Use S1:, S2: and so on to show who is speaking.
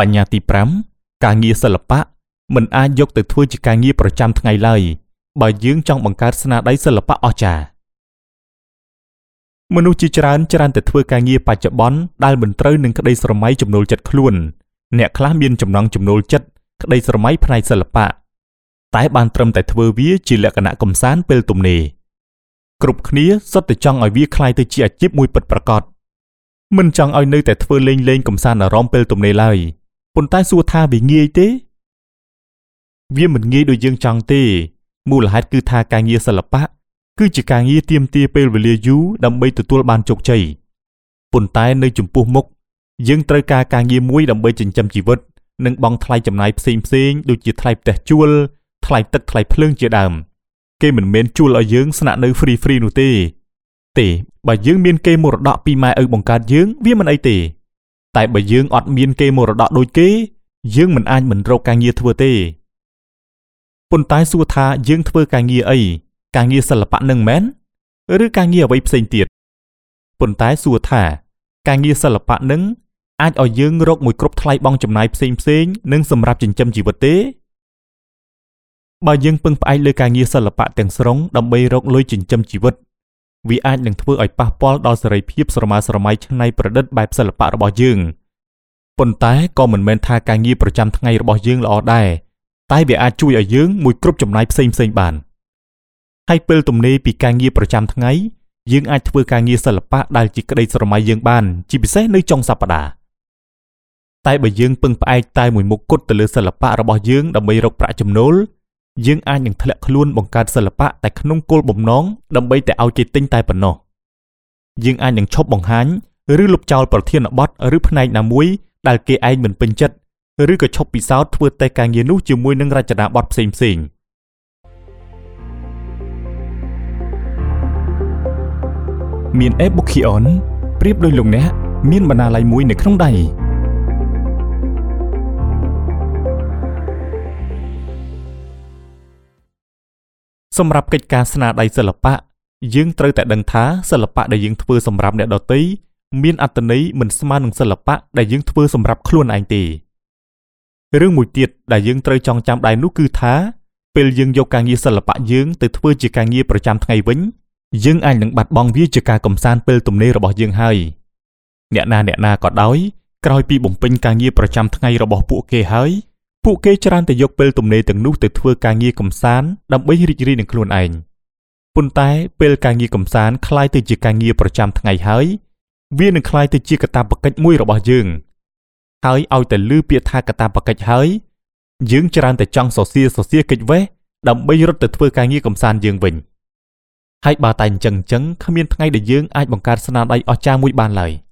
S1: បញ្ញត្តិទី5ការងារសិល្បៈមិនអាចយកទៅធ្វើជាការងារប្រចាំថ្ងៃឡើយបើយើងចង់បង្កើតស្នាដៃសិល្បៈអស្ចារ្យមនុស្សជាច្រើនតែធ្វើការងារបច្ចុប្បន្នដែលមិនត្រូវនឹងក្តីស្រមៃចំណូលចិត្តខ្លួនអ្នកខ្លះមានចំណង់ចំណូលចិត្តក្តីស្រមៃផ្នែកសិល្បៈតែបានត្រឹមតែធ្វើវាជាលក្ខណៈកម្សាន្តពេលទំនេរគ្រប់គ្នាសុទ្ធតែចង់ឲ្យវាคล้ายទៅជាអាជីពមួយពិតប្រាកដមិនចង់ឲ្យនៅតែធ្វើលេងកម្សាន្តអារម្មណ៍ពេលទំនេរឡើយប៉ុន្តែសួរថាវាងាយទេវាមិនងាយដូចយើងចង់ទេមូលហេតុគឺថាការងារសិល្បៈគឺជាការងារទាមទារពេលវេលាយូរដើម្បីទទួលបានជោគជ័យប៉ុន្តែនៅចំពោះមុខយើងត្រូវការងារមួយដើម្បីចិញ្ចឹមជីវិតនិងបង់ថ្លៃចំណាយផ្សេងដូចជាថ្លៃផ្ទះជួលថ្លៃទឹកថ្លៃភ្លើងជាដើមគេមិនមែនជួលឲ្យយើងស្នាក់នៅហ្វ្រីនោះទេបើយើងមានកេរមរតកពីម៉ែឪបង្កើតយើងវាមិនអីទេតែបើយើងអត់មានកេរមរតកដូចគេយើងមិនអាចមិនរកការងារធ្វើទេប៉ុន្តែសួរថាយើងធ្វើការងារអីការងារសិល្បៈនឹងមែនឬការងារអ្វីផ្សេងទៀតប៉ុន្តែសួរថាការងារសិល្បៈនឹងអាចឲ្យយើងរកមួយគ្រប់ថ្លៃបង់ចំណាយផ្សេងនិងសម្រាប់ចិញ្ចឹមជីវិតទេបើយើងពឹងផ្អែកលើការងារសិល្បៈទាំងស្រុងដើម្បីរកលុយចិញ្ចឹមជីវិតវាអាចនឹងធ្វើឲ្យប៉ះពាល់ដល់សេរីភាពស្រមើស្រមៃច្នៃប្រឌិតបែបសិល្បៈរបស់យើងប៉ុន្តែក៏មិនមែនថាការងារប្រចាំថ្ងៃរបស់យើងល្អដែរតែវាអាចជួយឲ្យយើងមួយគ្រប់ចំណាយផ្សេងបានហើយពេលទំនេរពីការងារប្រចាំថ្ងៃយើងអាចធ្វើការងារសិល្បៈដែលជាក្តីស្រមៃយើងបានជាពិសេសនៅចុងសប្តាហ៍តែបើយើងពឹងផ្អែកតែមួយមុខគត់ទៅលើសិល្បៈរបស់យើងដើម្បីរកប្រាក់ចំណូលយើងអាចនឹងធ្លាក់ខ្លួនបង្កើតសិល្បៈតែក្នុងគោលបំណងដើម្បីតែឲ្យគេទិញតែប៉ុណ្ណោះយើងអាចនឹងឈប់បង្ហាញឬលុបចោលប្រធានបទឬផ្នែកណាមួយដែលគេឯងមិនពេញចិត្តឬក៏ឈប់ពិសោធន៍ធ្វើតែការងារនោះជាមួយនឹងរចនាបថផ្សេងមាន e-bookion ប្រៀបដូចលោកអ្នកមានបណ្ណាល័យមួយនៅក្នុងដៃសម្រាប់កិច្ចការស្នាដៃសិល្បៈយើងត្រូវតែដឹងថាសិល្បៈដែលយើងធ្វើសម្រាប់អ្នកដទៃមានអត្ថន័យមិនស្មើនឹងសិល្បៈដែលយើងធ្វើសម្រាប់ខ្លួនឯងទេរឿងមួយទៀតដែលយើងត្រូវចងចាំដែរនោះគឺថាពេលយើងយកការងារសិល្បៈយើងទៅធ្វើជាការងារប្រចាំថ្ងៃវិញយើងអាចនឹងបាត់បង់វាជាការកម្សាន្តពេលទំនេររបស់យើងហើយអ្នកណាក៏ដោយក្រោយពីបំពេញការងារប្រចាំថ្ងៃរបស់ពួកគេហើយពួកគេច្រើនតែយកពេលទំនេរទាំងនោះទៅធ្វើការងារកម្សាន្តដើម្បីរីករាយនឹងខ្លួនឯងប៉ុន្តែពេលការងារកម្សាន្តคล้ายទៅជាការងារប្រចាំថ្ងៃហើយវានឹងคล้ายទៅជាកាតព្វកិច្ចមួយរបស់យើងហើយឲ្យតែឮពាក្យថាកាតព្វកិច្ចហើយយើងច្រើនតែចង់សរសៀរកិច្ចវេះដើម្បីរត់ទៅធ្វើការងារកម្សាន្តយើងវិញហើយបើតែអញ្ចឹងគ្មានថ្ងៃដែលយើងអាចបង្កើតស្នាដៃអស្ចារ្យមួយបានឡើយ